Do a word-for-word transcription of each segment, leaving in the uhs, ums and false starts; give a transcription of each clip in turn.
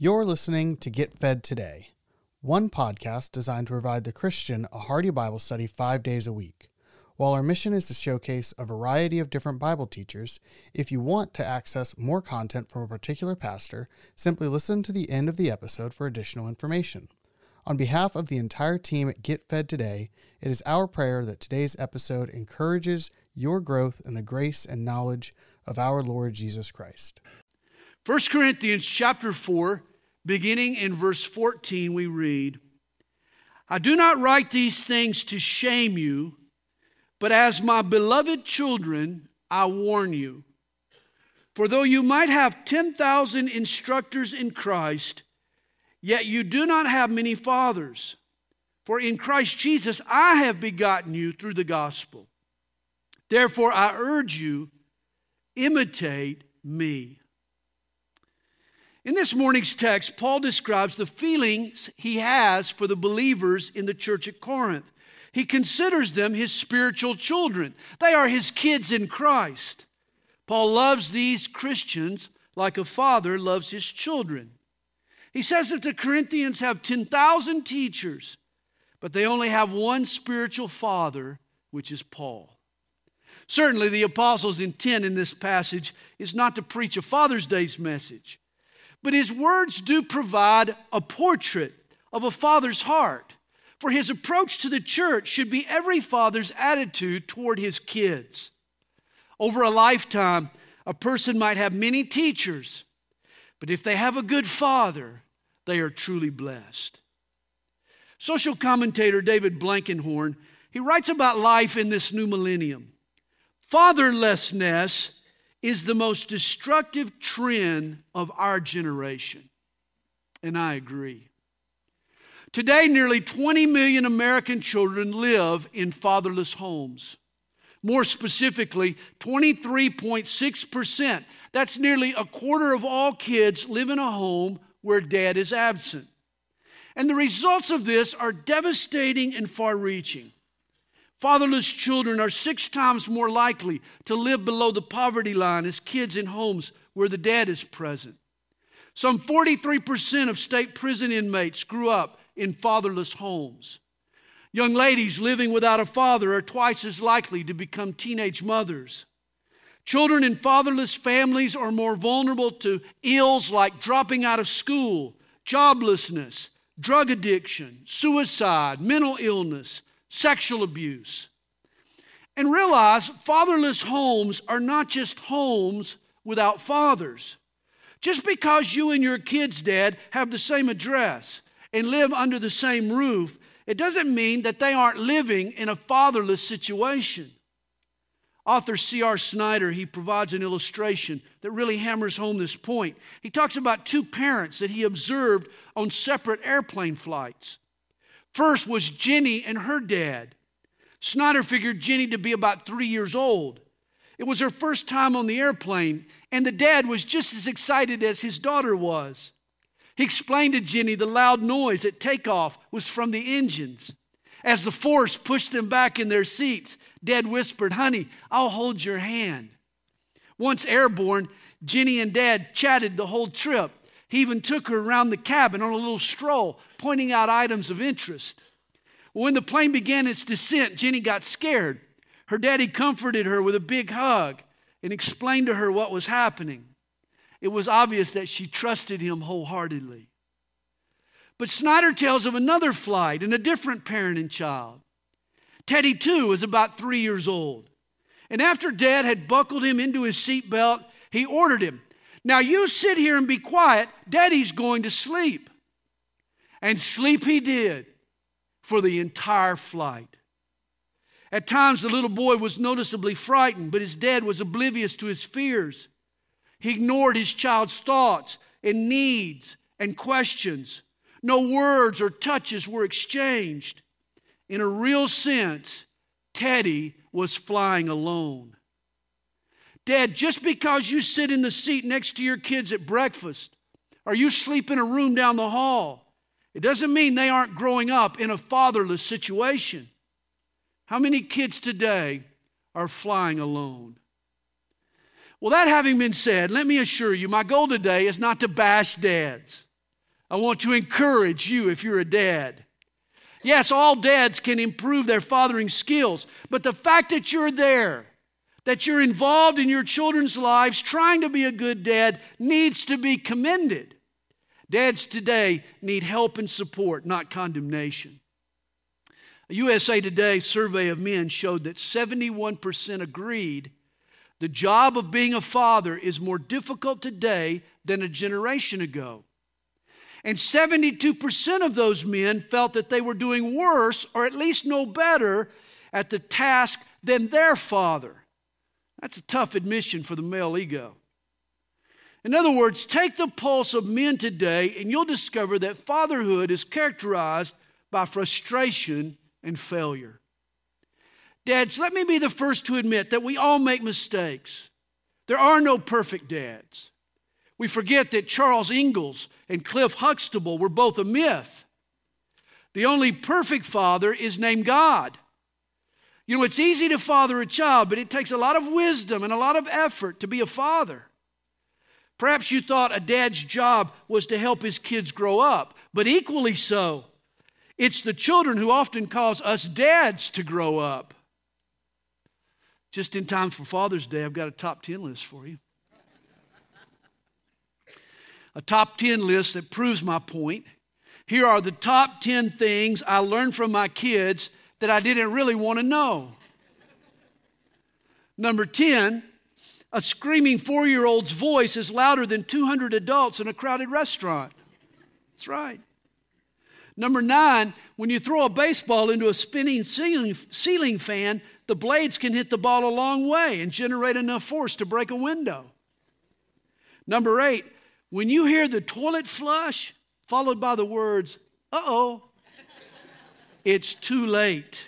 You're listening to Get Fed Today, one podcast designed to provide the Christian a hearty Bible study five days a week. While our mission is to showcase a variety of different Bible teachers, if you want to access more content from a particular pastor, simply listen to the end of the episode for additional information. On behalf of the entire team at Get Fed Today, it is our prayer that today's episode encourages your growth in the grace and knowledge of our Lord Jesus Christ. First Corinthians chapter four, beginning in verse fourteen, we read, I do not write these things to shame you, but as my beloved children, I warn you. For though you might have ten thousand instructors in Christ, yet you do not have many fathers. For in Christ Jesus I have begotten you through the gospel. Therefore I urge you, imitate me. In this morning's text, Paul describes the feelings he has for the believers in the church at Corinth. He considers them his spiritual children. They are his kids in Christ. Paul loves these Christians like a father loves his children. He says that the Corinthians have ten thousand teachers, but they only have one spiritual father, which is Paul. Certainly, the apostle's intent in this passage is not to preach a Father's Day's message, but his words do provide a portrait of a father's heart. For his approach to the church should be every father's attitude toward his kids. Over a lifetime, a person might have many teachers, but if they have a good father, they are truly blessed. Social commentator David Blankenhorn, he writes about life in this new millennium. Fatherlessness is the most destructive trend of our generation. And I agree. Today, nearly twenty million American children live in fatherless homes. More specifically, twenty-three point six percent. That's nearly a quarter of all kids live in a home where dad is absent. And the results of this are devastating and far-reaching. Fatherless children are six times more likely to live below the poverty line as kids in homes where the dad is present. Some forty-three percent of state prison inmates grew up in fatherless homes. Young ladies living without a father are twice as likely to become teenage mothers. Children in fatherless families are more vulnerable to ills like dropping out of school, joblessness, drug addiction, suicide, mental illness, sexual abuse. And realize fatherless homes are not just homes without fathers. Just because you and your kid's dad have the same address and live under the same roof, it doesn't mean that they aren't living in a fatherless situation. Author C R Snyder, he provides an illustration that really hammers home this point. He talks about two parents that he observed on separate airplane flights. First was Jenny and her dad. Snyder figured Jenny to be about three years old. It was her first time on the airplane, and the dad was just as excited as his daughter was. He explained to Jenny the loud noise at takeoff was from the engines. As the force pushed them back in their seats, Dad whispered, "Honey, I'll hold your hand." Once airborne, Jenny and Dad chatted the whole trip. He even took her around the cabin on a little stroll, pointing out items of interest. When the plane began its descent, Jenny got scared. Her daddy comforted her with a big hug and explained to her what was happening. It was obvious that she trusted him wholeheartedly. But Snyder tells of another flight and a different parent and child. Teddy, too, was about three years old. And after Dad had buckled him into his seatbelt, he ordered him, "Now you sit here and be quiet. Daddy's going to sleep." And sleep he did for the entire flight. At times, the little boy was noticeably frightened, but his dad was oblivious to his fears. He ignored his child's thoughts and needs and questions. No words or touches were exchanged. In a real sense, Teddy was flying alone. Dad, just because you sit in the seat next to your kids at breakfast, or you sleep in a room down the hall, it doesn't mean they aren't growing up in a fatherless situation. How many kids today are flying alone? Well, that having been said, let me assure you, my goal today is not to bash dads. I want to encourage you if you're a dad. Yes, all dads can improve their fathering skills, but the fact that you're there, that you're involved in your children's lives, trying to be a good dad, needs to be commended. Dads today need help and support, not condemnation. A U S A Today survey of men showed that seventy-one percent agreed the job of being a father is more difficult today than a generation ago. And seventy-two percent of those men felt that they were doing worse or at least no better at the task than their father. That's a tough admission for the male ego. In other words, take the pulse of men today and you'll discover that fatherhood is characterized by frustration and failure. Dads, let me be the first to admit that we all make mistakes. There are no perfect dads. We forget that Charles Ingalls and Cliff Huxtable were both a myth. The only perfect father is named God. You know, it's easy to father a child, but it takes a lot of wisdom and a lot of effort to be a father. Perhaps you thought a dad's job was to help his kids grow up, but equally so, it's the children who often cause us dads to grow up. Just in time for Father's Day, I've got a top ten list for you. A top ten list that proves my point. Here are the top ten things I learned from my kids that I didn't really want to know. Number ten, a screaming four-year-old's voice is louder than two hundred adults in a crowded restaurant. That's right. Number nine, when you throw a baseball into a spinning ceiling, ceiling fan, the blades can hit the ball a long way and generate enough force to break a window. Number eight, when you hear the toilet flush followed by the words, uh-oh, it's too late.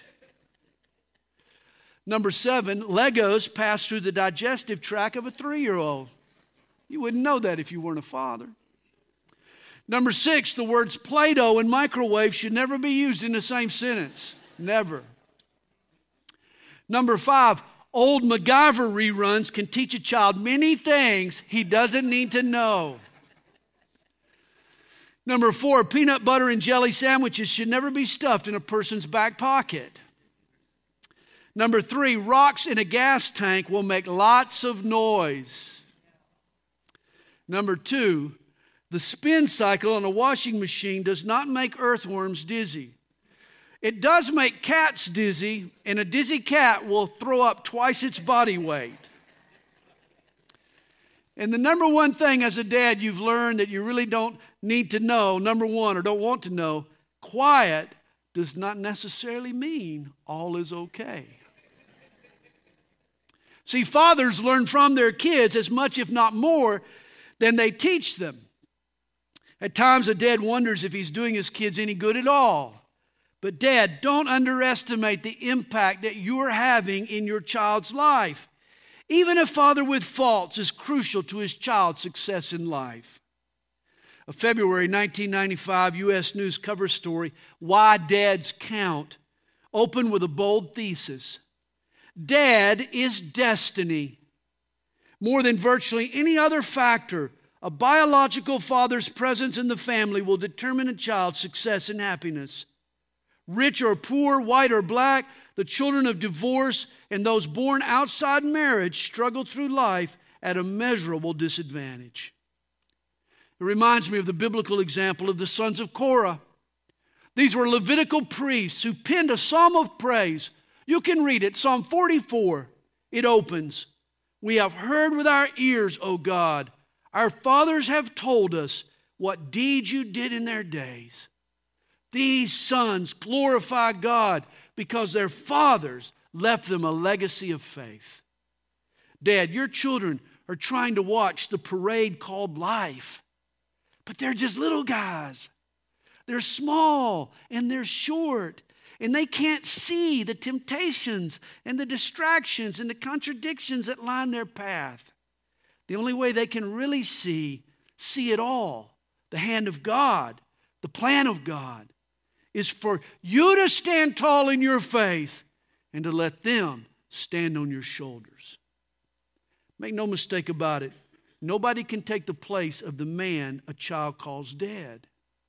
Number seven, Legos pass through the digestive tract of a three-year-old. You wouldn't know that if you weren't a father. Number six, the words Play-Doh and microwave should never be used in the same sentence. Never. Number five, old MacGyver reruns can teach a child many things he doesn't need to know. Number four, peanut butter and jelly sandwiches should never be stuffed in a person's back pocket. Number three, rocks in a gas tank will make lots of noise. Number two, the spin cycle on a washing machine does not make earthworms dizzy. It does make cats dizzy, and a dizzy cat will throw up twice its body weight. And the number one thing as a dad you've learned that you really don't need to know, number one, or don't want to know, quiet does not necessarily mean all is okay. See, fathers learn from their kids as much, if not more, than they teach them. At times, a dad wonders if he's doing his kids any good at all. But dad, don't underestimate the impact that you're having in your child's life. Even a father with faults is crucial to his child's success in life. A February nineteen ninety-five U S News cover story, Why Dads Count, opened with a bold thesis. Dad is destiny. More than virtually any other factor, a biological father's presence in the family will determine a child's success and happiness. Rich or poor, white or black, the children of divorce and those born outside marriage struggle through life at a measurable disadvantage. It reminds me of the biblical example of the sons of Korah. These were Levitical priests who penned a psalm of praise. You can read it, Psalm forty-four. It opens, "We have heard with our ears, O God. Our fathers have told us what deeds you did in their days. These sons glorify God because their fathers left them a legacy of faith." Dad, your children are trying to watch the parade called life, but they're just little guys. They're small and they're short, and they can't see the temptations and the distractions and the contradictions that line their path. The only way they can really see, see it all, the hand of God, the plan of God, is for you to stand tall in your faith and to let them stand on your shoulders. Make no mistake about it, nobody can take the place of the man a child calls dad.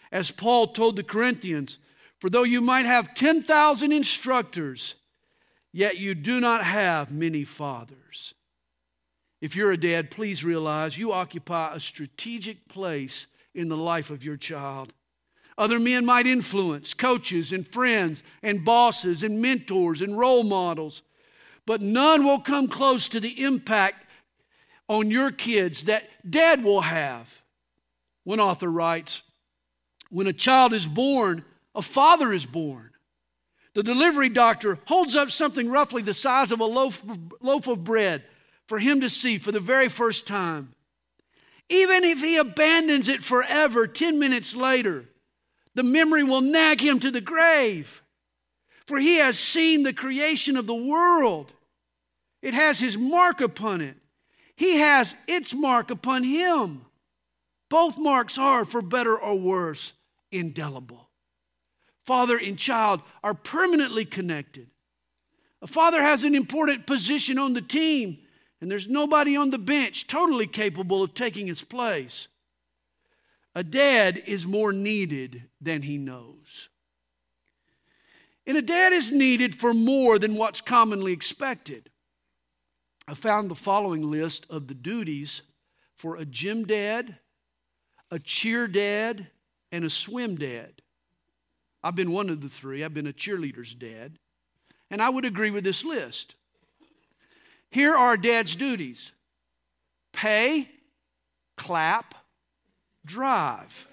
As Paul told the Corinthians, for though you might have ten thousand instructors, yet you do not have many fathers. If you're a dad, please realize you occupy a strategic place in the life of your child. Other men might influence, coaches and friends and bosses and mentors and role models, but none will come close to the impact on your kids that dad will have. One author writes, when a child is born, a father is born. The delivery doctor holds up something roughly the size of a loaf, loaf of bread for him to see for the very first time. Even if he abandons it forever, ten minutes later, the memory will nag him to the grave. For he has seen the creation of the world. It has his mark upon it. He has its mark upon him. Both marks are, for better or worse, indelible. Father and child are permanently connected. A father has an important position on the team, and there's nobody on the bench totally capable of taking his place. A dad is more needed than he knows. And a dad is needed for more than what's commonly expected. I found the following list of the duties for a gym dad, a cheer dad, and a swim dad. I've been one of the three. I've been a cheerleader's dad. And I would agree with this list. Here are dad's duties: pay, clap, drive.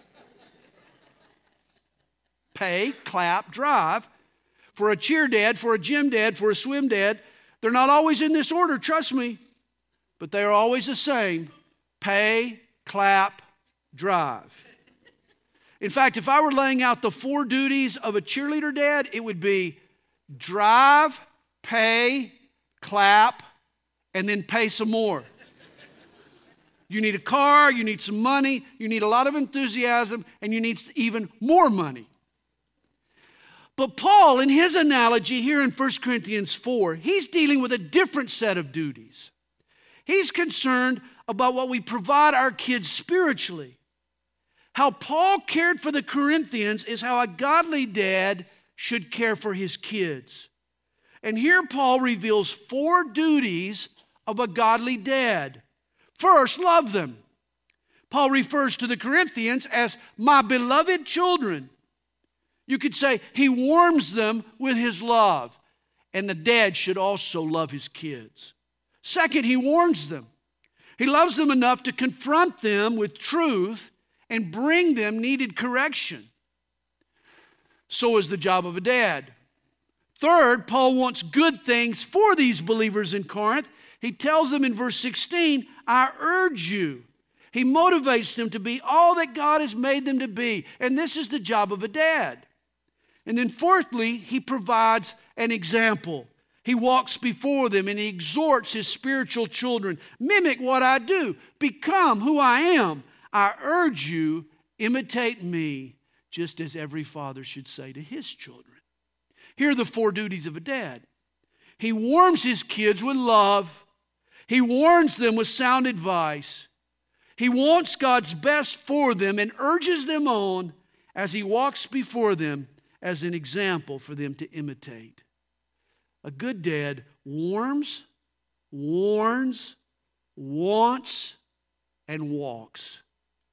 Pay, clap, drive. For a cheer dad, for a gym dad, for a swim dad, they're not always in this order, trust me, but they are always the same: pay, clap, drive. In fact, if I were laying out the four duties of a cheerleader dad, it would be drive, pay, clap, and then pay some more. You need a car, you need some money, you need a lot of enthusiasm, and you need even more money. But Paul, in his analogy here in First Corinthians four, he's dealing with a different set of duties. He's concerned about what we provide our kids spiritually. How Paul cared for the Corinthians is how a godly dad should care for his kids. And here Paul reveals four duties of a godly dad. First, love them. Paul refers to the Corinthians as my beloved children. You could say he warms them with his love. And the dad should also love his kids. Second, he warns them. He loves them enough to confront them with truth and bring them needed correction. So is the job of a dad. Third, Paul wants good things for these believers in Corinth. He tells them in verse sixteen, I urge you. He motivates them to be all that God has made them to be. And this is the job of a dad. And then fourthly, he provides an example. He walks before them and he exhorts his spiritual children. Mimic what I do. Become who I am. I urge you, imitate me, just as every father should say to his children. Here are the four duties of a dad. He warms his kids with love. He warns them with sound advice. He wants God's best for them and urges them on as he walks before them as an example for them to imitate. A good dad warms, warns, wants, and walks.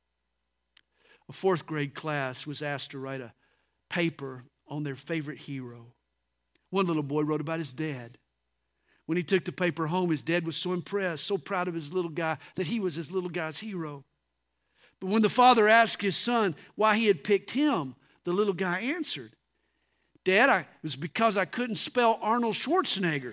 A fourth grade class was asked to write a paper on their favorite hero. One little boy wrote about his dad. When he took the paper home, his dad was so impressed, so proud of his little guy, that he was his little guy's hero. But when the father asked his son why he had picked him, the little guy answered, Dad, I, it was because I couldn't spell Arnold Schwarzenegger.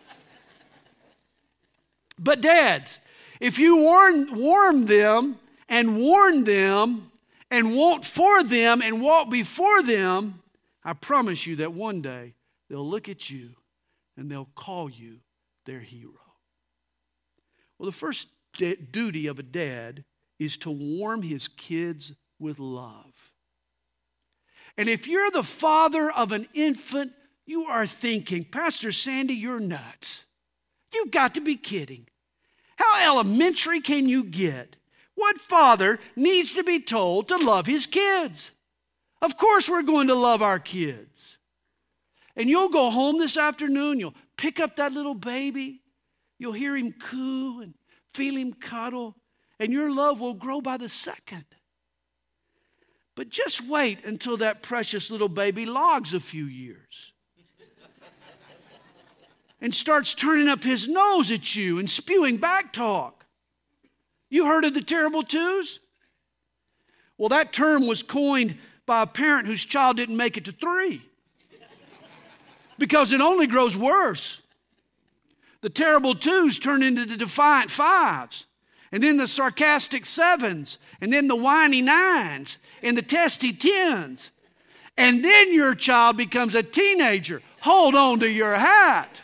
But dads, if you warn, warm them and warn them and want for them and walk before them, I promise you that one day they'll look at you and they'll call you their hero. Well, the first d- duty of a dad is to warm his kids with love. And if you're the father of an infant, you are thinking, Pastor Sandy, you're nuts. You've got to be kidding. How elementary can you get? What father needs to be told to love his kids? Of course we're going to love our kids. And you'll go home this afternoon, you'll pick up that little baby, you'll hear him coo and feel him cuddle, and your love will grow by the second. But just wait until that precious little baby logs a few years and starts turning up his nose at you and spewing back talk. You heard of the terrible twos? Well, that term was coined by a parent whose child didn't make it to three because it only grows worse. The terrible twos turn into the defiant fives, and then the sarcastic sevens, and then the whiny nines, and the testy tens. And then your child becomes a teenager. Hold on to your hat.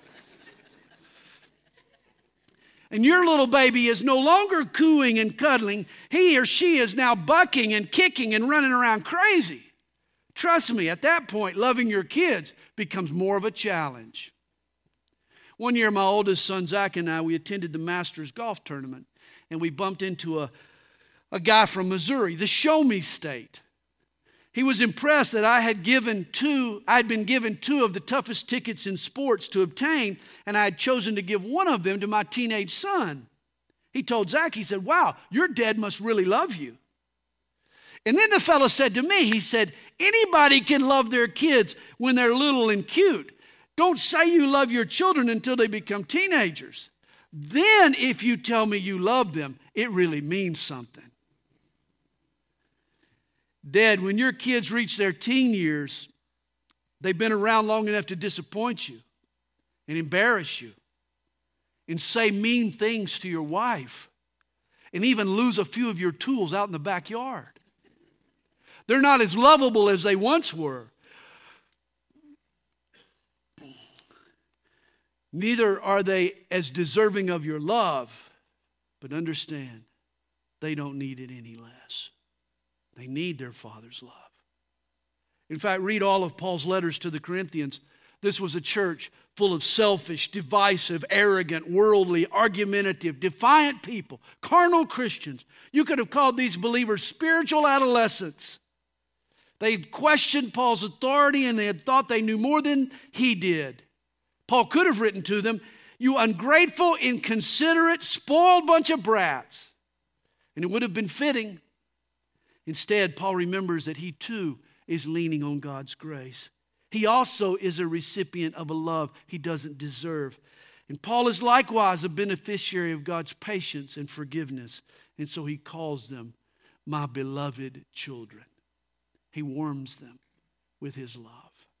And your little baby is no longer cooing and cuddling. He or she is now bucking and kicking and running around crazy. Trust me, at that point, loving your kids becomes more of a challenge. One year, my oldest son, Zach, and I, we attended the Masters golf tournament, and we bumped into a, a guy from Missouri, the Show Me State. He was impressed that I had given two, I'd been given two of the toughest tickets in sports to obtain, and I had chosen to give one of them to my teenage son. He told Zach, he said, "Wow, your dad must really love you." And then the fellow said to me, he said, "Anybody can love their kids when they're little and cute. Don't say you love your children until they become teenagers. Then if you tell me you love them, it really means something." Dad, when your kids reach their teen years, they've been around long enough to disappoint you and embarrass you and say mean things to your wife and even lose a few of your tools out in the backyard. They're not as lovable as they once were. Neither are they as deserving of your love, but understand, they don't need it any less. They need their Father's love. In fact, read all of Paul's letters to the Corinthians. This was a church full of selfish, divisive, arrogant, worldly, argumentative, defiant people, carnal Christians. You could have called these believers spiritual adolescents. They had questioned Paul's authority and they had thought they knew more than he did. Paul could have written to them, "You ungrateful, inconsiderate, spoiled bunch of brats." And it would have been fitting. Instead, Paul remembers that he too is leaning on God's grace. He also is a recipient of a love he doesn't deserve. And Paul is likewise a beneficiary of God's patience and forgiveness. And so he calls them my beloved children. He warms them with his love.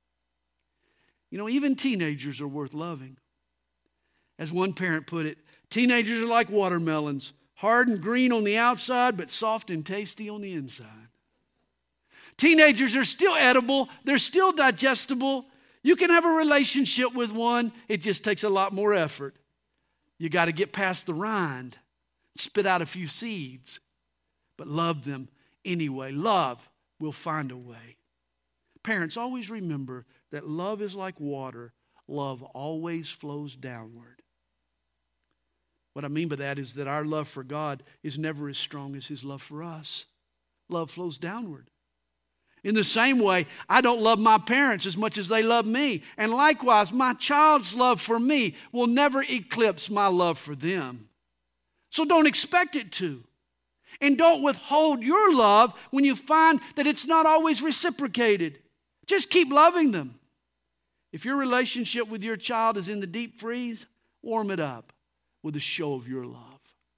You know, even teenagers are worth loving. As one parent put it, teenagers are like watermelons, hard and green on the outside, but soft and tasty on the inside. Teenagers are still edible. They're still digestible. You can have a relationship with one. It just takes a lot more effort. You got to get past the rind, spit out a few seeds, but love them anyway. Love will find a way. Parents, always remember that love is like water. Love always flows downward. What I mean by that is that our love for God is never as strong as his love for us. Love flows downward. In the same way, I don't love my parents as much as they love me. And likewise, my child's love for me will never eclipse my love for them. So don't expect it to. And don't withhold your love when you find that it's not always reciprocated. Just keep loving them. If your relationship with your child is in the deep freeze, warm it up with a show of your love.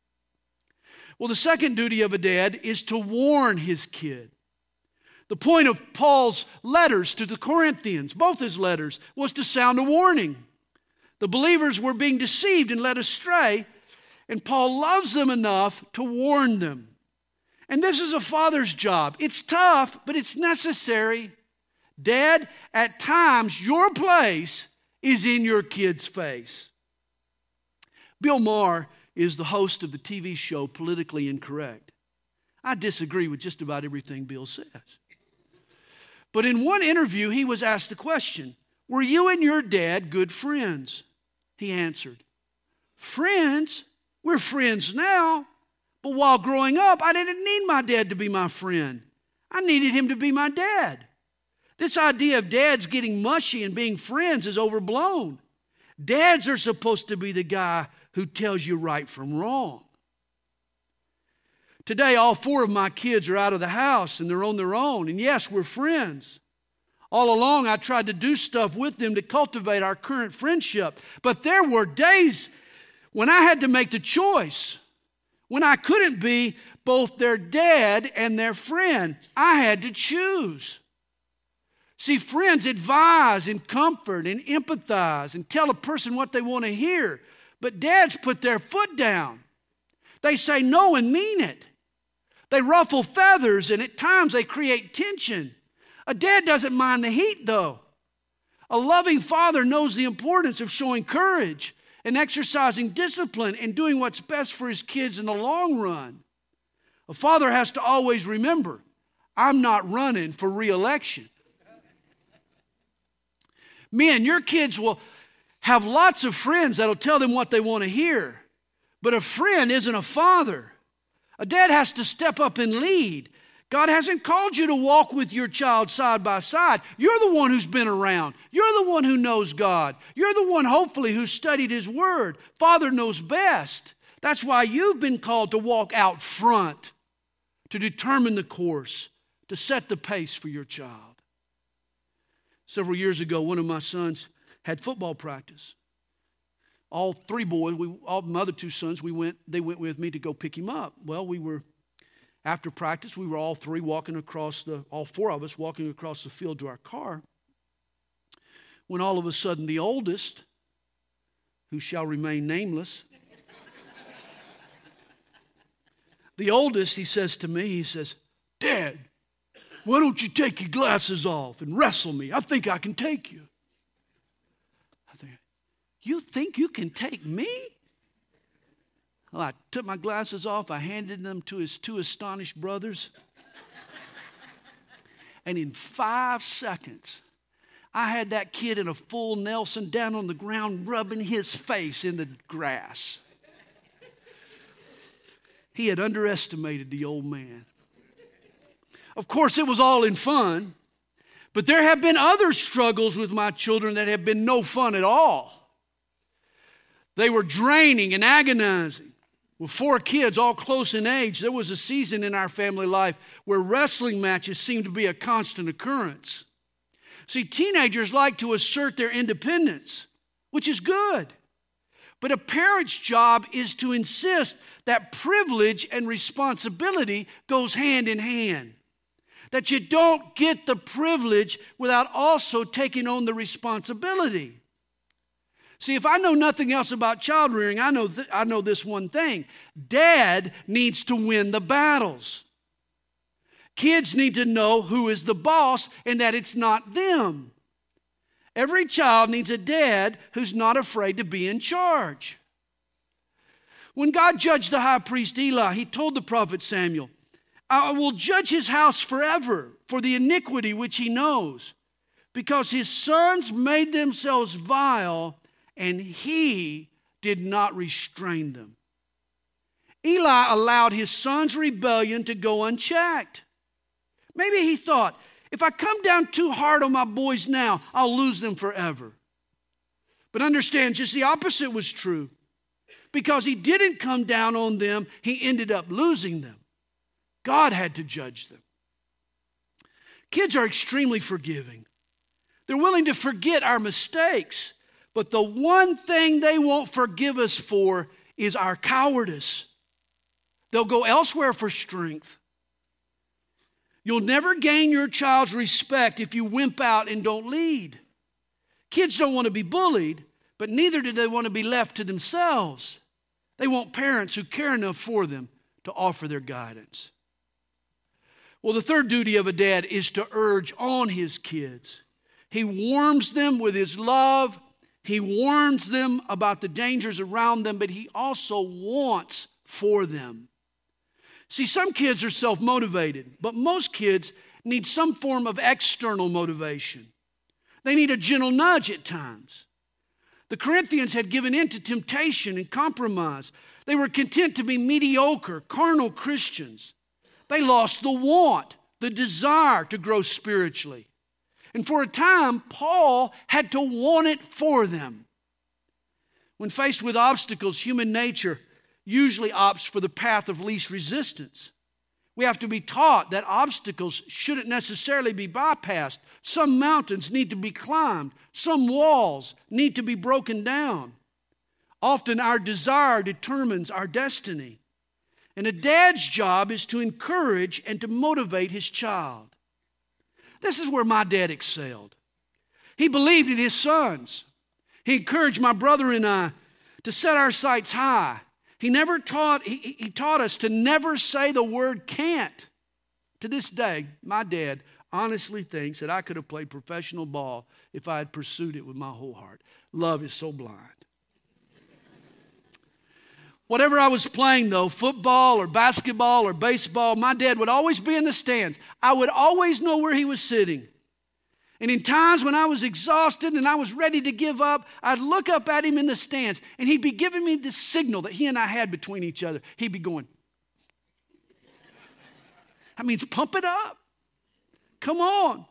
Well, the second duty of a dad is to warn his kid. The point of Paul's letters to the Corinthians, both his letters, was to sound a warning. The believers were being deceived and led astray, and Paul loves them enough to warn them. And this is a father's job. It's tough, but it's necessary. Dad, at times your place is in your kid's face. Bill Maher is the host of the T V show Politically Incorrect. I disagree with just about everything Bill says. But in one interview, he was asked the question, "Were you and your dad good friends?" He answered, "Friends? We're friends now. But while growing up, I didn't need my dad to be my friend. I needed him to be my dad. This idea of dads getting mushy and being friends is overblown. Dads are supposed to be the guy who tells you right from wrong. Today, all four of my kids are out of the house and they're on their own. And yes, we're friends. All along, I tried to do stuff with them to cultivate our current friendship. But there were days when I had to make the choice, when I couldn't be both their dad and their friend. I had to choose. See, friends advise and comfort and empathize and tell a person what they want to hear. But dads put their foot down. They say no and mean it. They ruffle feathers and at times they create tension. A dad doesn't mind the heat, though. A loving father knows the importance of showing courage and exercising discipline and doing what's best for his kids in the long run. A father has to always remember, I'm not running for re-election. Men, your kids will have lots of friends that'll tell them what they want to hear. But a friend isn't a father. A dad has to step up and lead. God hasn't called you to walk with your child side by side. You're the one who's been around. You're the one who knows God. You're the one, hopefully, who studied His Word. Father knows best. That's why you've been called to walk out front, to determine the course, to set the pace for your child. Several years ago, one of my sons had football practice. All three boys, we, all my other two sons, we went. They went with me to go pick him up. Well, we were, after practice, we were all three walking across the, all four of us walking across the field to our car. When all of a sudden the oldest, who shall remain nameless, the oldest, he says to me, he says, Dad, why don't you take your glasses off and wrestle me? I think I can take you. I think, you think you can take me? Well, I took my glasses off. I handed them to his two astonished brothers. And in five seconds, I had that kid in a full Nelson down on the ground rubbing his face in the grass. He had underestimated the old man. Of course, it was all in fun, but there have been other struggles with my children that have been no fun at all. They were draining and agonizing. With four kids, all close in age, there was a season in our family life where wrestling matches seemed to be a constant occurrence. See, teenagers like to assert their independence, which is good. But a parent's job is to insist that privilege and responsibility goes hand in hand. That you don't get the privilege without also taking on the responsibility. See, if I know nothing else about child rearing, I know, th- I know this one thing. Dad needs to win the battles. Kids need to know who is the boss and that it's not them. Every child needs a dad who's not afraid to be in charge. When God judged the high priest Eli, He told the prophet Samuel, I will judge his house forever for the iniquity which he knows, because his sons made themselves vile, and he did not restrain them. Eli allowed his son's rebellion to go unchecked. Maybe he thought, if I come down too hard on my boys now, I'll lose them forever. But understand, just the opposite was true. Because he didn't come down on them, he ended up losing them. God had to judge them. Kids are extremely forgiving. They're willing to forget our mistakes. But the one thing they won't forgive us for is our cowardice. They'll go elsewhere for strength. You'll never gain your child's respect if you wimp out and don't lead. Kids don't want to be bullied, but neither do they want to be left to themselves. They want parents who care enough for them to offer their guidance. Well, the third duty of a dad is to urge on his kids. He warms them with his love. He warns them about the dangers around them, but he also wants for them. See, some kids are self-motivated, but most kids need some form of external motivation. They need a gentle nudge at times. The Corinthians had given in to temptation and compromise. They were content to be mediocre, carnal Christians. They lost the want, the desire to grow spiritually. And for a time, Paul had to want it for them. When faced with obstacles, human nature usually opts for the path of least resistance. We have to be taught that obstacles shouldn't necessarily be bypassed. Some mountains need to be climbed. Some walls need to be broken down. Often our desire determines our destiny. And a dad's job is to encourage and to motivate his child. This is where my dad excelled. He believed in his sons. He encouraged my brother and I to set our sights high. He never taught, he, he taught us to never say the word can't. To this day, my dad honestly thinks that I could have played professional ball if I had pursued it with my whole heart. Love is so blind. Whatever I was playing, though, football or basketball or baseball, my dad would always be in the stands. I would always know where he was sitting. And in times when I was exhausted and I was ready to give up, I'd look up at him in the stands, and he'd be giving me this signal that he and I had between each other. He'd be going, that means pump it up. Come on.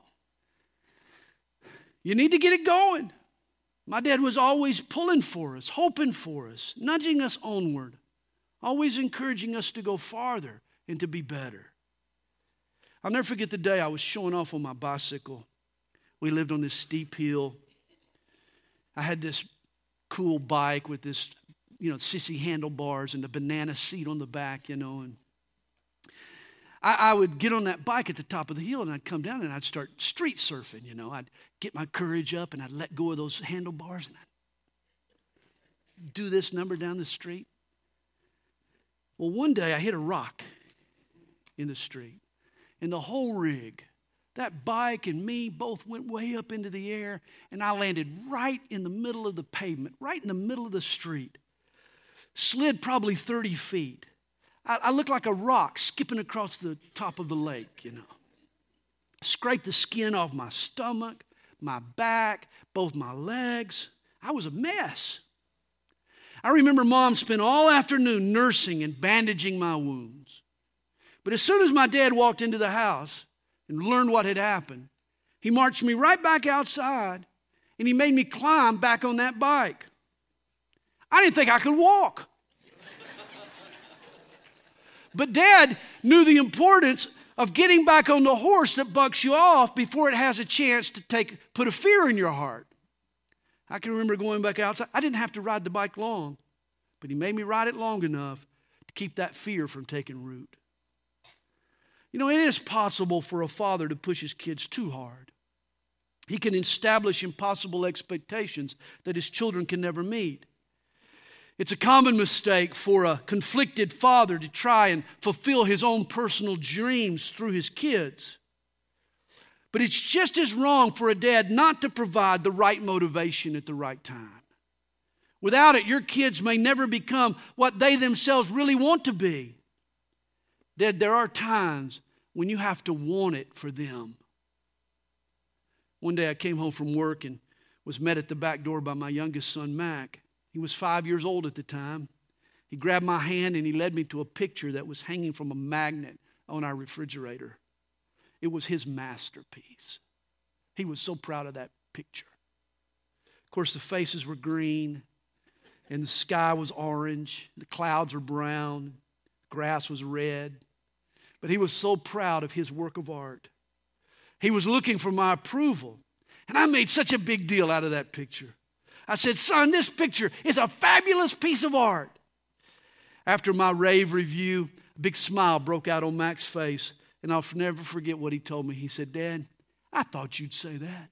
You need to get it going. My dad was always pulling for us, hoping for us, nudging us onward, always encouraging us to go farther and to be better. I'll never forget the day I was showing off on my bicycle. We lived on this steep hill. I had this cool bike with this, you know, sissy handlebars and the banana seat on the back, you know. And I, I would get on that bike at the top of the hill, and I'd come down and I'd start street surfing, you know. I'd get my courage up and I'd let go of those handlebars and I'd do this number down the street. Well, one day I hit a rock in the street, and the whole rig, that bike and me, both went way up into the air, and I landed right in the middle of the pavement, right in the middle of the street. Slid probably thirty feet. I, I looked like a rock skipping across the top of the lake, you know. Scraped the skin off my stomach, my back, both my legs. I was a mess. I remember Mom spent all afternoon nursing and bandaging my wounds. But as soon as my dad walked into the house and learned what had happened, he marched me right back outside, and he made me climb back on that bike. I didn't think I could walk. But Dad knew the importance of getting back on the horse that bucks you off before it has a chance to take put a fear in your heart. I can remember going back outside. I didn't have to ride the bike long, but he made me ride it long enough to keep that fear from taking root. You know, it is possible for a father to push his kids too hard. He can establish impossible expectations that his children can never meet. It's a common mistake for a conflicted father to try and fulfill his own personal dreams through his kids. But it's just as wrong for a dad not to provide the right motivation at the right time. Without it, your kids may never become what they themselves really want to be. Dad, there are times when you have to want it for them. One day I came home from work and was met at the back door by my youngest son, Mac. He was five years old at the time. He grabbed my hand and he led me to a picture that was hanging from a magnet on our refrigerator. It was his masterpiece. He was so proud of that picture. Of course, the faces were green and the sky was orange. The clouds were brown. Grass was red. But he was so proud of his work of art. He was looking for my approval. And I made such a big deal out of that picture. I said, son, this picture is a fabulous piece of art. After my rave review, a big smile broke out on Mac's face. And I'll never forget what he told me. He said, Dad, I thought you'd say that.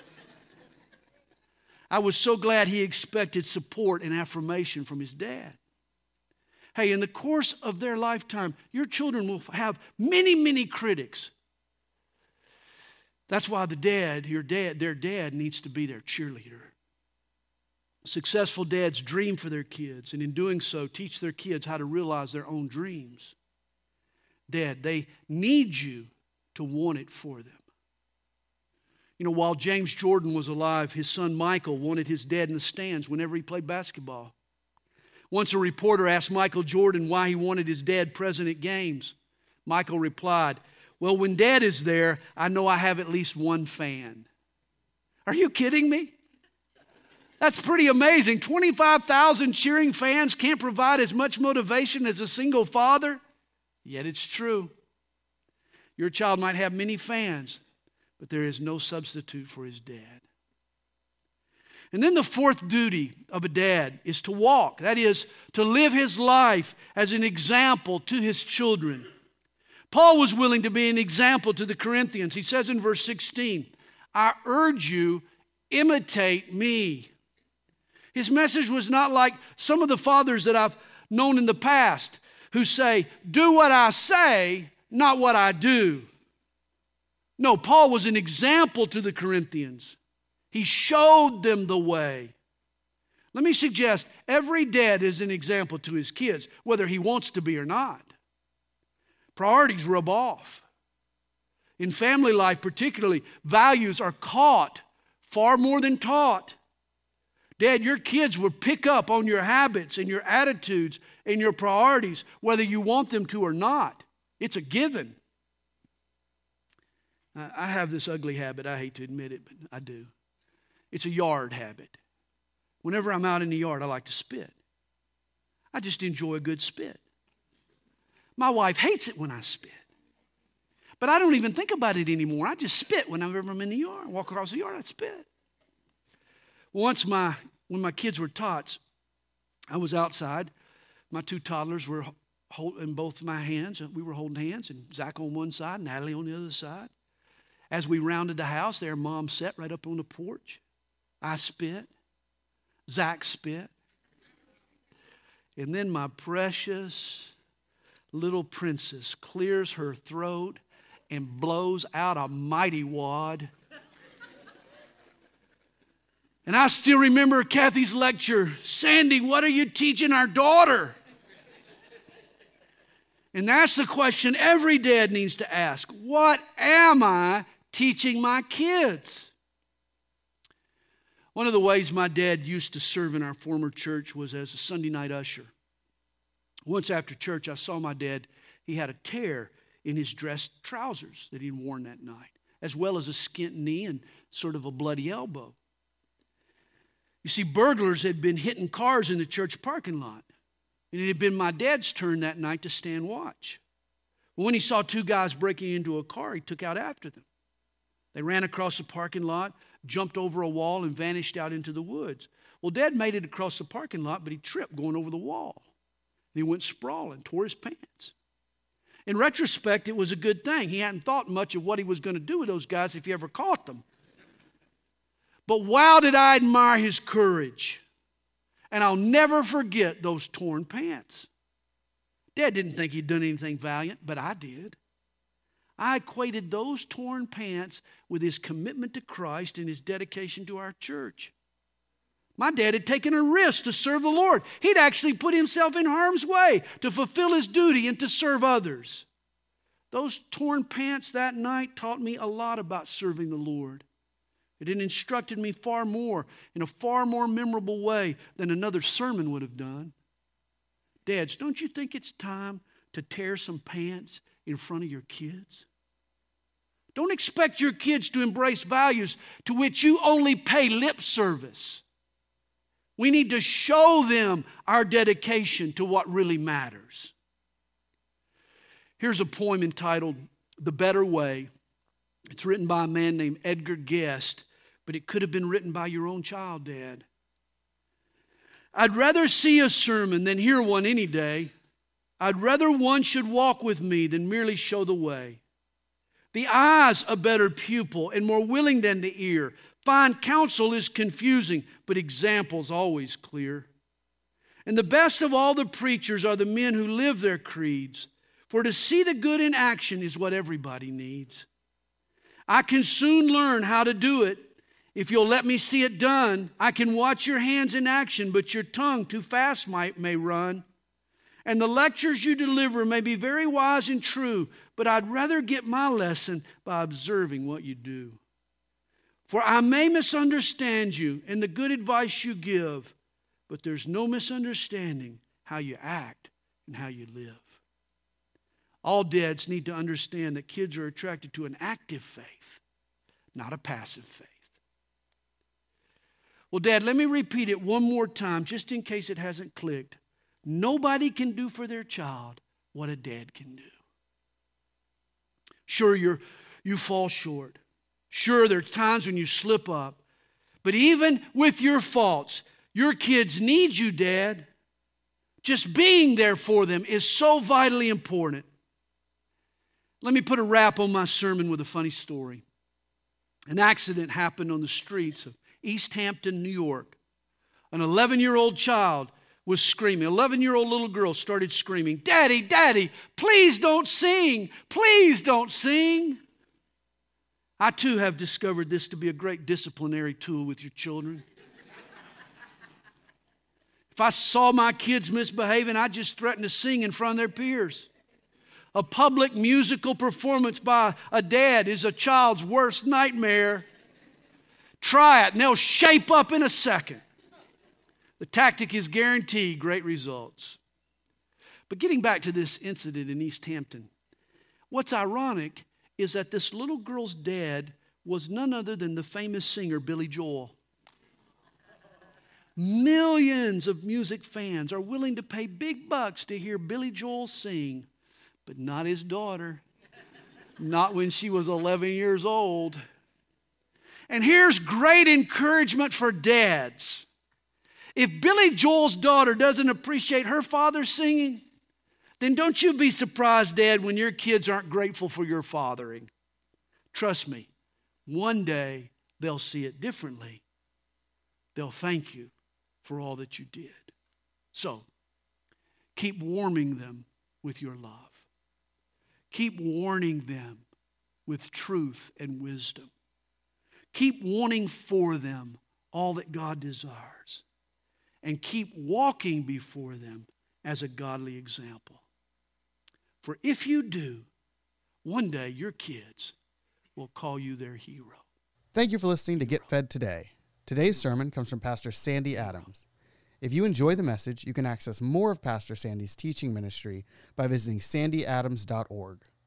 I was so glad he expected support and affirmation from his dad. Hey, in the course of their lifetime, your children will have many, many critics. That's why the dad, your dad, their dad needs to be their cheerleader. Successful dads dream for their kids, and in doing so, teach their kids how to realize their own dreams. Dad, they need you to want it for them. You know, while James Jordan was alive, his son Michael wanted his dad in the stands whenever he played basketball. Once a reporter asked Michael Jordan why he wanted his dad present at games. Michael replied, Well, when Dad is there, I know I have at least one fan. Are you kidding me? That's pretty amazing. twenty-five thousand cheering fans can't provide as much motivation as a single father. Yet it's true. Your child might have many fans, but there is no substitute for his dad. And then the fourth duty of a dad is to walk. That is, to live his life as an example to his children. Paul was willing to be an example to the Corinthians. He says in verse sixteen, I urge you, imitate me. His message was not like some of the fathers that I've known in the past who say, do what I say, not what I do. No, Paul was an example to the Corinthians. He showed them the way. Let me suggest every dad is an example to his kids, whether he wants to be or not. Priorities rub off. In family life particularly, values are caught far more than taught. Dad, your kids will pick up on your habits and your attitudes and your priorities, whether you want them to or not. It's a given. I have this ugly habit. I hate to admit it, but I do. It's a yard habit. Whenever I'm out in the yard, I like to spit. I just enjoy a good spit. My wife hates it when I spit. But I don't even think about it anymore. I just spit whenever I'm in the yard. I walk across the yard, I spit. Once my, when my kids were tots, I was outside. My two toddlers were holding both my hands. We were holding hands, and Zach on one side, Natalie on the other side. As we rounded the house, their mom sat right up on the porch. I spit. Zach spit. And then my precious little princess clears her throat and blows out a mighty wad. And I still remember Kathy's lecture, Sandy, what are you teaching our daughter? And that's the question every dad needs to ask. What am I teaching my kids? One of the ways my dad used to serve in our former church was as a Sunday night usher. Once after church, I saw my dad. He had a tear in his dress trousers that he'd worn that night, as well as a skint knee and sort of a bloody elbow. You see, burglars had been hitting cars in the church parking lot. And it had been my dad's turn that night to stand watch. When he saw two guys breaking into a car, he took out after them. They ran across the parking lot, jumped over a wall, and vanished out into the woods. Well, Dad made it across the parking lot, but he tripped going over the wall. And he went sprawling, tore his pants. In retrospect, it was a good thing. He hadn't thought much of what he was going to do with those guys if he ever caught them. But wow, did I admire his courage. And I'll never forget those torn pants. Dad didn't think he'd done anything valiant, but I did. I equated those torn pants with his commitment to Christ and his dedication to our church. My dad had taken a risk to serve the Lord. He'd actually put himself in harm's way to fulfill his duty and to serve others. Those torn pants that night taught me a lot about serving the Lord. It had instructed me far more, in a far more memorable way than another sermon would have done. Dads, don't you think it's time to tear some pants in front of your kids? Don't expect your kids to embrace values to which you only pay lip service. We need to show them our dedication to what really matters. Here's a poem entitled, The Better Way. It's written by a man named Edgar Guest, but it could have been written by your own child, Dad. I'd rather see a sermon than hear one any day. I'd rather one should walk with me than merely show the way. The eye's a better pupil and more willing than the ear. Fine counsel is confusing, but example's always clear. And the best of all the preachers are the men who live their creeds. For to see the good in action is what everybody needs. I can soon learn how to do it. If you'll let me see it done, I can watch your hands in action, but your tongue too fast might may run. And the lectures you deliver may be very wise and true, but I'd rather get my lesson by observing what you do. For I may misunderstand you and the good advice you give, but there's no misunderstanding how you act and how you live. All dads need to understand that kids are attracted to an active faith, not a passive faith. Well, Dad, let me repeat it one more time just in case it hasn't clicked. Nobody can do for their child what a dad can do. Sure, you're, you fall short. Sure, there are times when you slip up. But even with your faults, your kids need you, Dad. Just being there for them is so vitally important. Let me put a wrap on my sermon with a funny story. An accident happened on the streets of East Hampton, New York. An eleven-year-old child was screaming. An eleven-year-old little girl started screaming, "Daddy, Daddy, please don't sing. Please don't sing." I too have discovered this to be a great disciplinary tool with your children. If I saw my kids misbehaving, I'd just threaten to sing in front of their peers. A public musical performance by a dad is a child's worst nightmare. Try it and they'll shape up in a second. The tactic is guaranteed great results. But getting back to this incident in East Hampton, what's ironic is that this little girl's dad was none other than the famous singer Billy Joel. Millions of music fans are willing to pay big bucks to hear Billy Joel sing, but not his daughter. Not when she was eleven years old. And here's great encouragement for dads. If Billy Joel's daughter doesn't appreciate her father singing, then don't you be surprised, Dad, when your kids aren't grateful for your fathering. Trust me, one day they'll see it differently. They'll thank you for all that you did. So, keep warming them with your love. Keep warning them with truth and wisdom. Keep wanting for them all that God desires. And keep walking before them as a godly example. For if you do, one day your kids will call you their hero. Thank you for listening to Get Fed Today. Today's sermon comes from Pastor Sandy Adams. If you enjoy the message, you can access more of Pastor Sandy's teaching ministry by visiting sandy adams dot org.